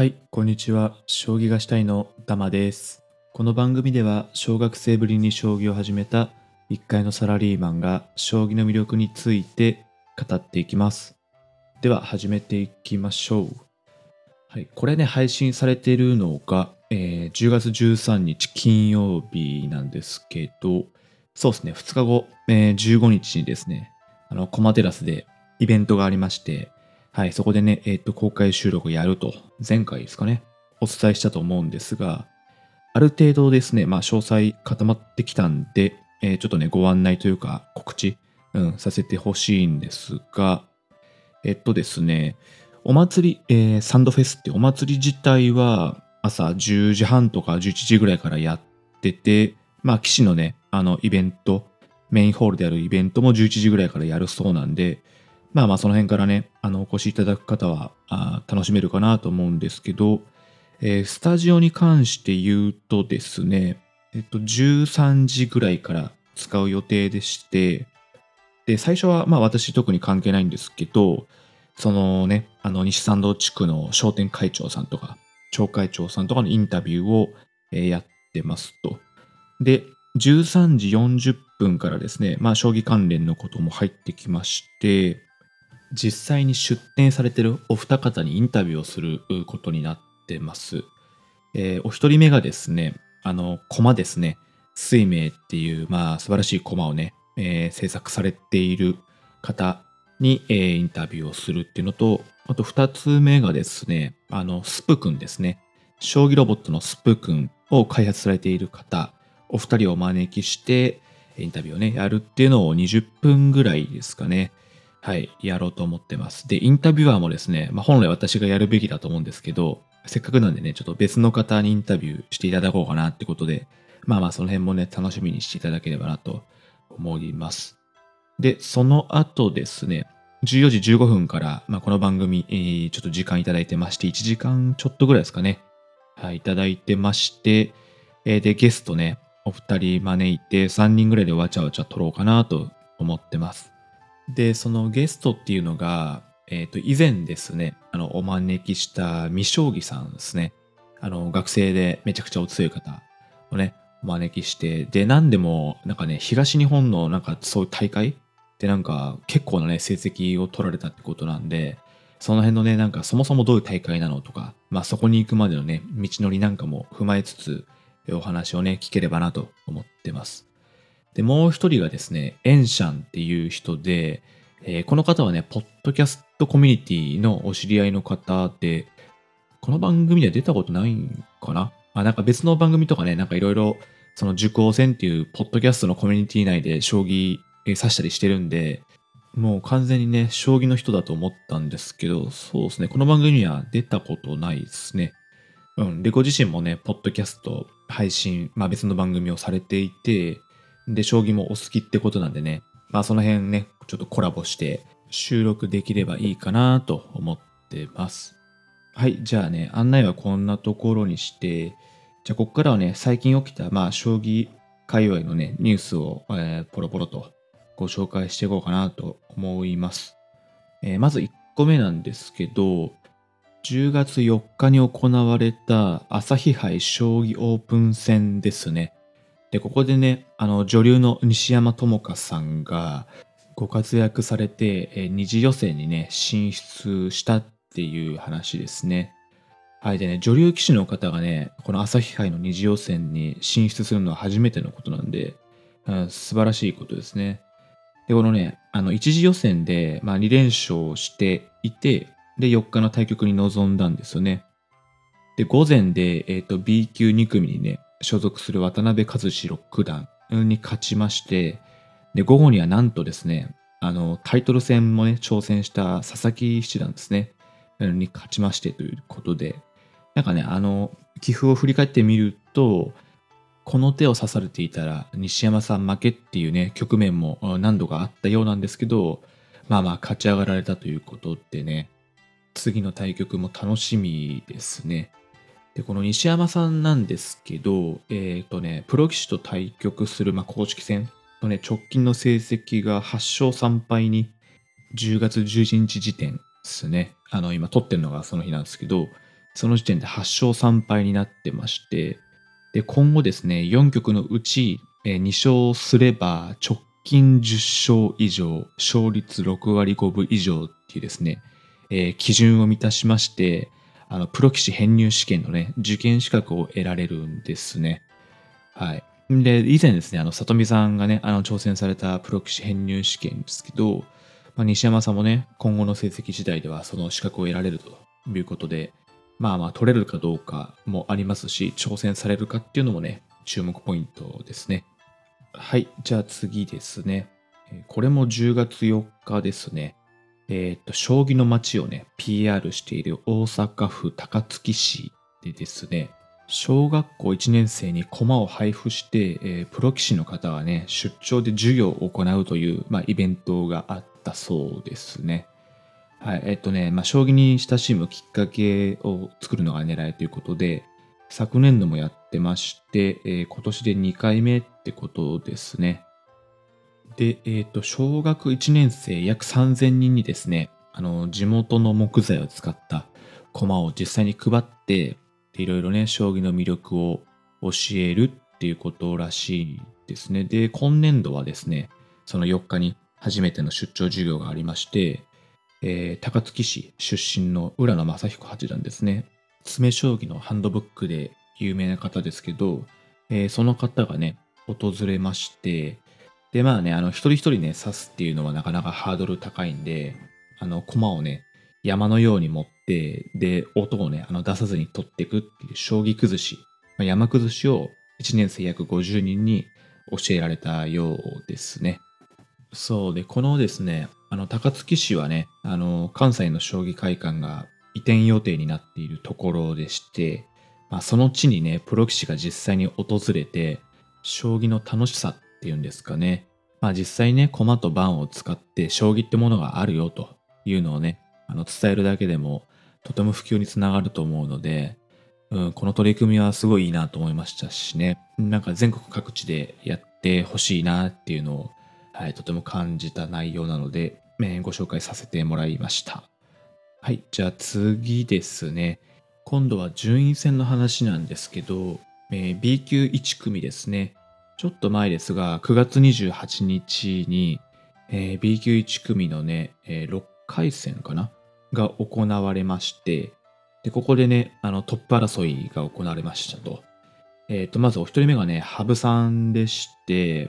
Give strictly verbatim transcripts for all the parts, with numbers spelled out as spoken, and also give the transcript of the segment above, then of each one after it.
はい、こんにちは。将棋がしたいのダマです。この番組では小学生ぶりに将棋を始めた一階のサラリーマンが将棋の魅力について語っていきます。では始めていきましょう。はい、これね、配信されているのが、えーじゅうがつじゅうさんにち金曜日なんですけど、そうですね、ふつかご、えーじゅうごにちにですね、あの、コマテラスでイベントがありまして、はい、そこでね、えっと、公開収録をやると、前回ですかね、お伝えしたと思うんですが、ある程度ですね、まあ、詳細固まってきたんで、えーちょっとね、ご案内というか、告知、うん、させてほしいんですが、えっとですね、お祭り、えーサンドフェスってお祭り自体は朝じゅうじはんとかじゅういちじぐらいからやってて、まあ、棋士のね、あの、イベント、メインホールであるイベントもじゅういちじぐらいからやるそうなんで、まあまあ、その辺からね、あの、お越しいただく方は、あー楽しめるかなと思うんですけど、えースタジオに関して言うとですね、えっと、じゅうさんじぐらいから使う予定でして、で、最初はまあ私特に関係ないんですけど、そのね、あの西参道地区の商店会長さんとか、町会長さんとかのインタビューを、えーやってますと。で、じゅうさんじよんじゅっぷんからですね、まあ将棋関連のことも入ってきまして、実際に出展されてるお二方にインタビューをすることになってます。えーお一人目がですね、あの、駒ですね。水明っていう、まあ、素晴らしい駒をね、えー制作されている方に、えーインタビューをするっていうのと、あと二つ目がですね、あの、スプくんですね。将棋ロボットのスプくんを開発されている方、お二人をお招きして、インタビューをね、やるっていうのをにじゅっぷんぐらいですかね。はい、やろうと思ってます。で、インタビュアーもですね、まあ、本来私がやるべきだと思うんですけど、せっかくなんでね、ちょっと別の方にインタビューしていただこうかなってことで、まあまあその辺もね、楽しみにしていただければなと思います。で、その後ですね、じゅうよじじゅうごふんから、まあ、この番組、えーちょっと時間いただいてまして、いちじかんちょっとぐらいですかね。はい、いただいてまして、えーで、ゲストね、お二人招いてさんにんぐらいでわちゃわちゃ撮ろうかなと思ってます。で、そのゲストっていうのが、えっと、以前ですね、あの、お招きした未将棋さんですね。あの、学生でめちゃくちゃお強い方をね、お招きして、で、なんでも、なんかね、東日本のなんかそういう大会でなんか結構なね、成績を取られたってことなんで、その辺のね、なんかそもそもどういう大会なのとか、まあそこに行くまでのね、道のりなんかも踏まえつつ、お話をね、聞ければなと思ってます。で、もう一人がですね、エンシャンっていう人で、えーこの方はね、ポッドキャストコミュニティのお知り合いの方で、この番組では出たことないんかなあ、なんか別の番組とかね、なんかいろいろ、その受講戦っていうポッドキャストのコミュニティ内で将棋えー指したりしてるんで、もう完全にね、将棋の人だと思ったんですけど、そうですね、この番組には出たことないですね。うん。で、ご自身もね、ポッドキャスト配信、まあ別の番組をされていて、で、将棋もお好きってことなんでね、まあその辺ね、ちょっとコラボして収録できればいいかなと思ってます。はい、じゃあね、案内はこんなところにして、じゃあここからはね、最近起きた、まあ将棋界隈のね、ニュースを、えーポロポロとご紹介していこうかなと思います。えーまずいっこめなんですけど、じゅうがつよっかに行われた朝日杯将棋オープン戦ですね。で、ここでね、あの、女流の西山智香さんがご活躍されて、えー二次予選にね、進出したっていう話ですね。はい。でね、女流棋士の方がね、この朝日杯の二次予選に進出するのは初めてのことなんで、うん、素晴らしいことですね。で、このね、あの、一次予選で、まあ、に連勝していて、で、よっかの対局に臨んだんですよね。で、午前で、えっと、B 級に組にね、所属する渡辺和志六段に勝ちまして、で、午後にはなんとですね、あの、タイトル戦もね、挑戦した佐々木七段ですね、うんに勝ちましてということで、なんかね、あの、棋譜を振り返ってみると、この手を指されていたら西山さん負けっていうね、局面もうん何度かあったようなんですけど、まあまあ勝ち上がられたということでね、次の対局も楽しみですね。で、この西山さんなんですけど、えっとね、プロ棋士と対局する、まあ、公式戦のね、直近の成績がはち勝さん敗にじゅうがつじゅういちにち時点ですね。あの、今撮ってるのがその日なんですけど、 その時点ではち勝さん敗になってまして、で、今後ですね、よん局のうち、えーに勝すれば直近じゅっ勝以上、勝率ろく割ごぶ以上っていうですね、えー基準を満たしまして、あの、プロ棋士編入試験のね、受験資格を得られるんですね。はい。で、以前ですね、あの、里見さんがね、あの、挑戦されたプロ棋士編入試験ですけど、まあ、西山さんもね、今後の成績次第ではその資格を得られるということで、まあまあ、取れるかどうかもありますし、挑戦されるかっていうのもね、注目ポイントですね。はい、じゃあ次ですね。えーこれもじゅうがつよっかですね。えーっと、将棋の街をね、ピーアール している大阪府高槻市でですね、小学校いちねん生に駒を配布して、えープロ棋士の方がね、出張で授業を行うという、まあ、イベントがあったそうですね。はい、えっとね、まあ、将棋に親しむきっかけを作るのが狙いということで、昨年度もやってまして、えー今年でにかいめってことですね。で、えっと、小学いちねん生約さんぜんにんにですね、あの、地元の木材を使った駒を実際に配って、でいろいろね、将棋の魅力を教えるっていうことらしいですね。で、今年度はですね、そのよっかに初めての出張授業がありまして、えー高槻市出身の浦野正彦八段ですね。詰将棋のハンドブックで有名な方ですけど、えーその方がね、訪れまして、で、まあね、あの、一人一人ね、指すっていうのはなかなかハードル高いんで、あの、駒をね、山のように持って、で、音をね、あの、出さずに取っていくっていう将棋崩し、まあ、山崩しをいちねん生約ごじゅうにんに教えられたようですね。そうで、このですね、あの、高槻市はね、あの、関西の将棋会館が移転予定になっているところでして、まあ、その地にね、プロ棋士が実際に訪れて、将棋の楽しさっていうんですかね、まあ実際ね、駒と盤を使って将棋ってものがあるよというのをね、あの、伝えるだけでも、とても普及につながると思うので、うん、この取り組みはすごいいいなと思いましたしね、なんか全国各地でやってほしいなっていうのをはい、とても感じた内容なので、えーご紹介させてもらいました。はい、じゃあ次ですね。今度は順位戦の話なんですけど、えー ビー 級いち組ですね。ちょっと前ですが、くがつにじゅうはちにちに、えー ビー 級いち組のね、えーろっかい戦かなが行われまして、で、ここでね、あのトップ争いが行われましたと。えっと、まずお一人目がね、羽生さんでして、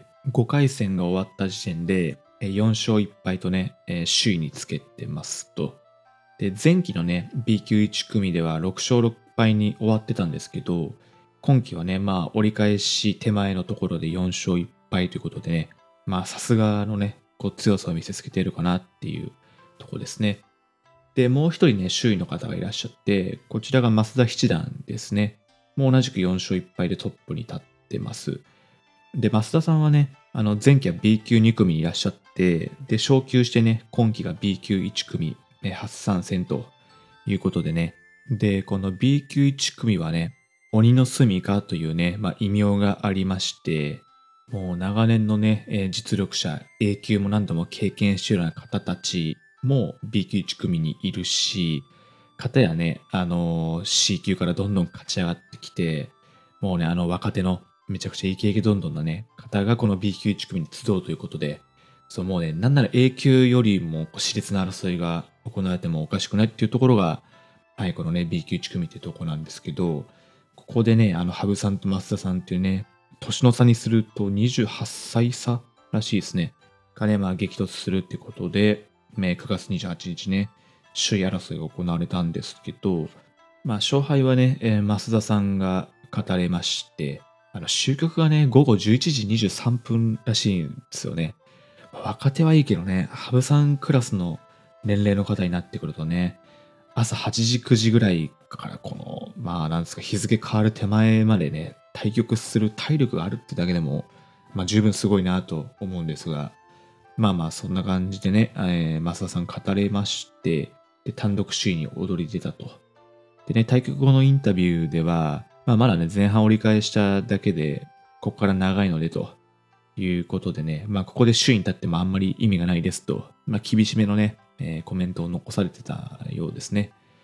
ごかい戦が終わった時点で、えーよん勝いっ敗とね、えー首位につけてますと。で、前期のね、ビー 級いち組ではろく勝ろっ敗に終わってたんですけど、今期はね、まあ、折り返し手前のところでよん勝いっ敗ということでね、まあ、さすがのね、こう強さを見せつけているかなっていうとこですね。で、もう一人ね、周囲の方がいらっしゃって、こちらが増田七段ですね。もう同じくよん勝いっ敗でトップに立ってます。で、増田さんはね、あの、前期は ビー 級に組にいらっしゃって、で、昇級してね、今期が ビー 級いち組、ね、初参戦ということでね。で、この ビー 級いち組はね、鬼の住みかというね、まあ、異名がありまして、もう長年のね、えー実力者、A 級も何度も経験しているような方たちも ビー 級いち組にいるし、方やね、あのー C 級からどんどん勝ち上がってきて、もうね、あの若手のめちゃくちゃイケイケどんどんなね、方がこの ビー 級いち組に集うということで、そうもうね、なんなら A 級よりもこう熾烈な争いが行われてもおかしくないっていうところが、はい、このね、ビー 級いち組っていうところなんですけど、ここでね、あの、羽生さんと増田さんっていうね、年の差にするとにじゅうはっさい差らしいですね。がね、まあ激突するってことで、ねくがつにじゅうはちにちね、首位争いが行われたんですけど、まあ勝敗はね、えー増田さんが勝たれまして、あの、終局がね、午後じゅういちじにじゅうさんぷんらしいんですよね。若手はいいけどね、羽生さんクラスの年齢の方になってくるとね、朝はちじくじぐらいからこの、まあなんですか、日付変わる手前までね、対局する体力があるってだけでも、まあ十分すごいなと思うんですが、まあまあそんな感じでね、えー、増田さん語れまして、で、単独首位に躍り出たと。でね、対局後のインタビューでは、まあまだね、前半折り返しただけで、ここから長いのでということでね、まあここで首位に立ってもあんまり意味がないですと、まあ厳しめのね、えーコメントを残されてたようですね。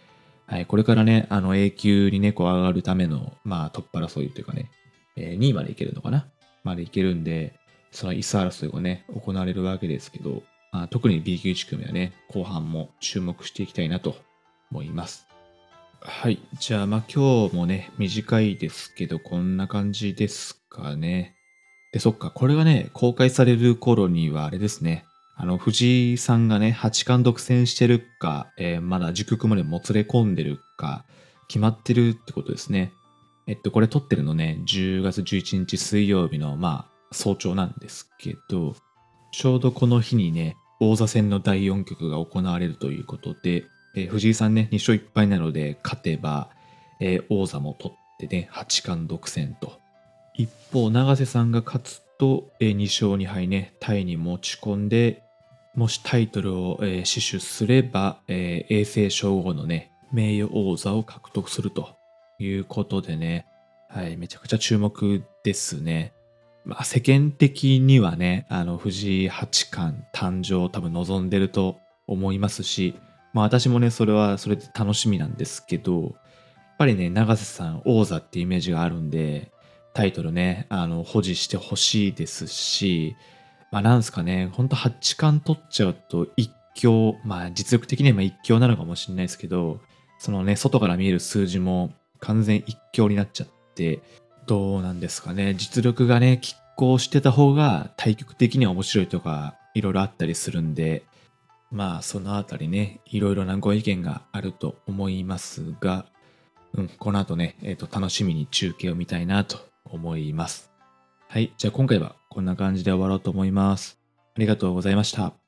はい、これからね、あの A 級にね、こう上がるための、まあ、突破争いというかね、えーにいまでいけるのかなまでいけるんで、その椅子争いがね、行われるわけですけど、まあ、特に B 級いち組はね、後半も注目していきたいなと思います。はい。じゃあ、まあ今日もね、短いですけど、こんな感じですかね。で、そっか、これがね、公開される頃にはあれですね。あの、藤井さんがね、八冠独占してるか、えーまだ熟区までもつれ込んでるか、決まってるってことですね。えっと、これ撮ってるのね、じゅうがつじゅういちにち水曜日の、まあ、早朝なんですけど、ちょうどこの日にね、王座戦のだいよん局が行われるということで、えー藤井さんね、に勝いっ敗なので、勝てば、えー王座も取ってね、八冠独占と。一方、永瀬さんが勝つと、えーに勝に敗ね、タイに持ち込んで、もしタイトルを、えー死守すれば、えー永世称号のね、名誉王座を獲得するということでね、はい、めちゃくちゃ注目ですね。まあ、世間的にはね、あの、藤井八冠誕生を多分望んでると思いますし、まあ私もね、それはそれで楽しみなんですけど、やっぱりね、永瀬さん王座ってイメージがあるんで、タイトルね、あの、保持してほしいですし、まあなんすかね、ほんと八冠取っちゃうと一強、まあ実力的には一強なのかもしれないですけど、そのね、外から見える数字も完全一強になっちゃって、どうなんですかね。実力がね、拮抗してた方が対局的には面白いとか、いろいろあったりするんで、まあそのあたりね、いろいろなご意見があると思いますが、うん、この後ね、えっと、楽しみに中継を見たいなと思います。はい、じゃあ今回はこんな感じで終わろうと思います。ありがとうございました。